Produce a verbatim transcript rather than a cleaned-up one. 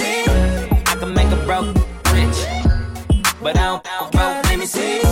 me. I can make a broke rich, but I don't broke. Let me see.